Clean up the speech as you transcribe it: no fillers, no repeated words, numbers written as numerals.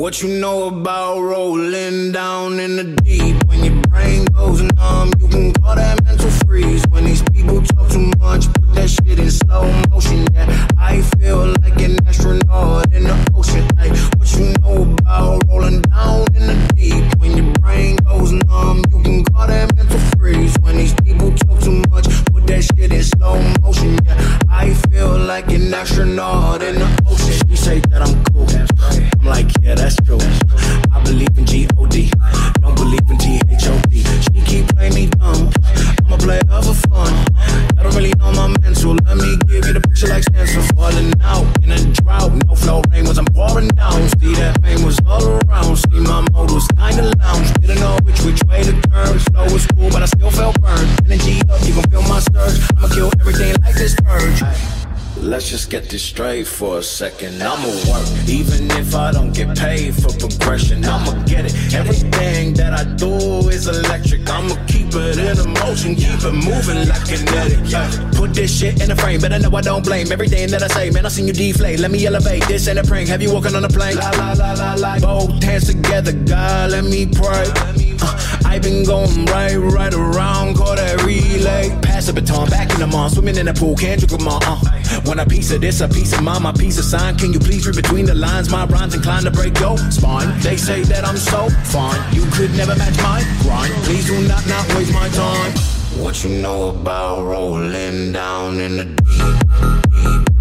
What you know about rolling down in the deep? When your brain goes numb, you can call that mental freeze. When these people talk too much, put that shit in slow motion. Yeah, I feel like an astronaut in the ocean. Ay, what you know about rolling down in the deep? When your brain goes numb, you can call that mental freeze. When these people talk too much, put that shit in slow motion. Yeah, I feel like an astronaut in the ocean. You say that I'm cool, I'm like, yeah, that's true. I believe in G-O-D, don't believe in T-H-O-D. She keep playing me dumb, I'm a player for fun. I don't really know my mental, let me give you the picture like stencil. Falling out in a drought, no flow rain was I'm pouring down. See that pain was all around, see my mode was kinda lounge. Didn't know which way to turn, slow was cool but I still felt burned. Energy up, you gon' feel my surge, I'ma kill everything like this purge. Let's just get this straight for a second. I'ma work, even if I don't get paid for progression. I'ma get it. Everything that I do is electric. I'ma keep it in motion, keep it moving like kinetic. Put this shit in a frame, but I know I don't blame everything that I say. Man, I seen you deflate. Let me elevate. This ain't a prank. Have you walking on a plane? La la la la la. Both hands together, God, let me pray. I been going right around, call that relay. Pass the baton, back in the mall, swimming in the pool, can't drink them all. Want a piece of this, a piece of mine, my piece of sign. Can you please read between the lines? My rhymes inclined to break your spine. They say that I'm so fine, you could never match my grind. Please do not waste my time. What you know about rolling down in the deep?